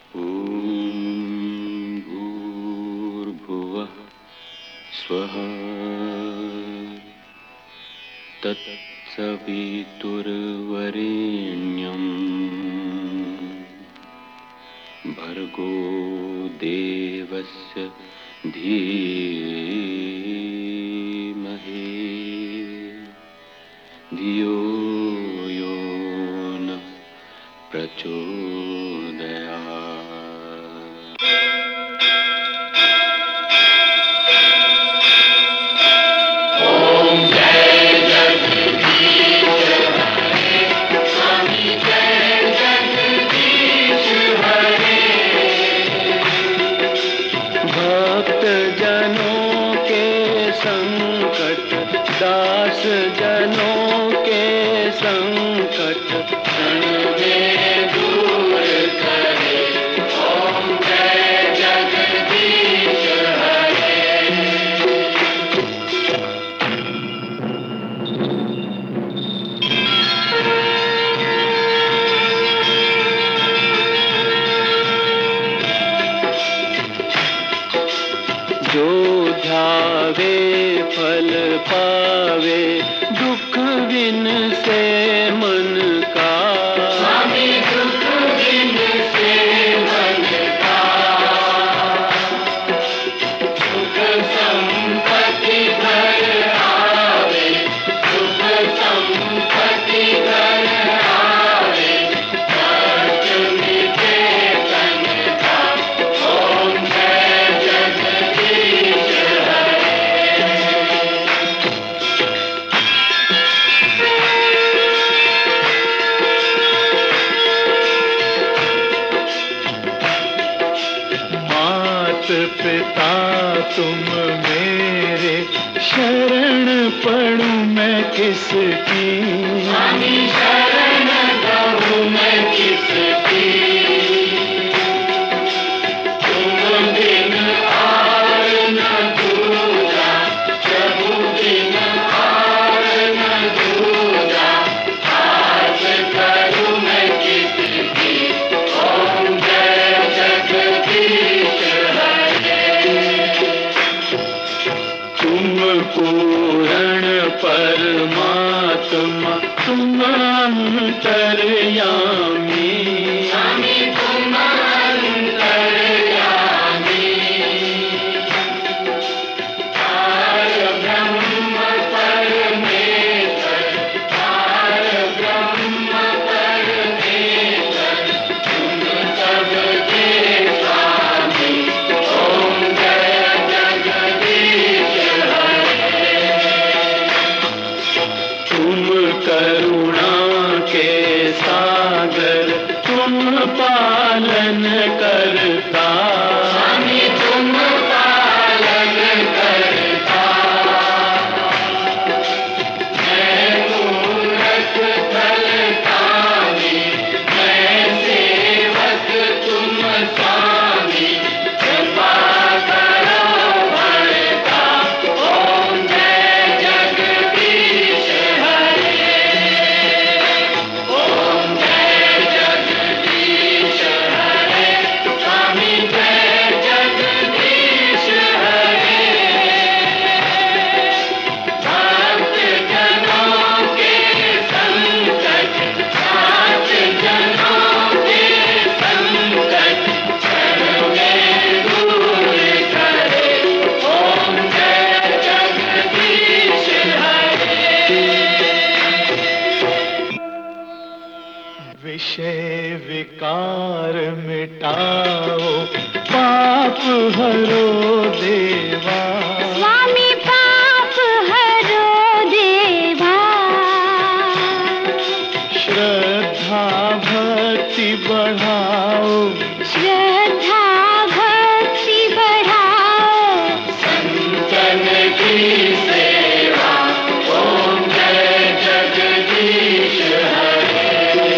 ॐ भूर्भुवः स्वः तत्सवितुर्वरेण्यं भर्गो देवस्य धीमहि धियो यो नः प्रचोदयात्। भक्त जनों के संकट, दास जनों के संकट क्षण में दूर करे। ओम जय जगदीश हरे। जो ध्यावे फल पावे, दुख बिन से मन का। स्वामी दुख बिन से मन का। सुख संपत्ति घर आवे, सुख संपत्ति घर आवे, कष्ट मिटे तन का। ओम जय जगदीश हरे। मात पिता तुम मेरे, शरण पड़ूं मैं किसकी। स्वामी शरण पड़ूं मैं किसकी। तुम बिन और न दूजा, प्रभु बिन और न दूजा, आस करूं मैं किसकी। ओम जय जगदीश हरे। तुम पूर्ण परमात्मा, तुम अंतर्यामी। स्वामी तुम अंतर्यामी। पार ब्रह्म परमेश्वर, पार ब्रह्म परमेश्वर, तुम सबके स्वामी। ओम जय जगदीश हरे। तुम करुणा के सागर, तुम पालन करता। स्वामी तुम पालन करता। मैं मूरख फलदानी, मैं सेवक तुम स्वामी, कृपा करो बरता। ओम जय जगदीश हरे। ओम जय जगदीश हरे। स्वामी जय जगदीश हरे। भक्त जनों के संकट, साथ जनों के संकट क्षण में दूर करे। ओम जय जगदीश हरे। विषय विकार मिटाओ, पाप हरो देवा। स्वामी पाप हरो देवा। श्रद्धा भक्ति बढ़ाओ, श्रद्धा भक्ति बढ़ाओ, संतन की सेवा। ओम जय जगदीश हरे।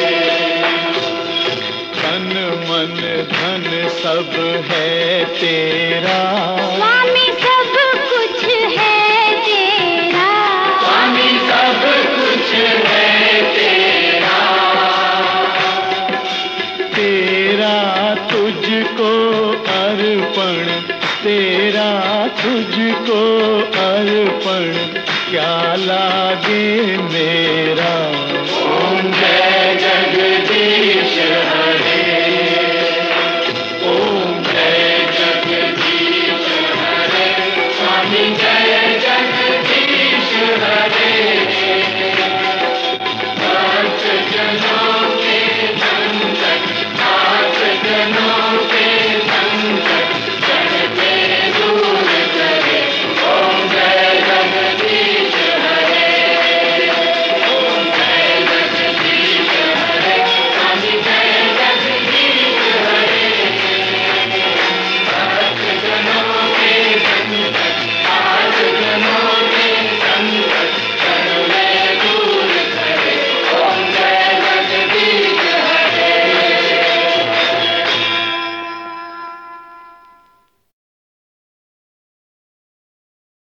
तन मन धन सब है तेरा। स्वामी सब कुछ है तेरा। स्वामी सब कुछ है तेरा। तेरा तुझको अर्पण, तेरा तुझको अर्पण, क्या लागे मेरा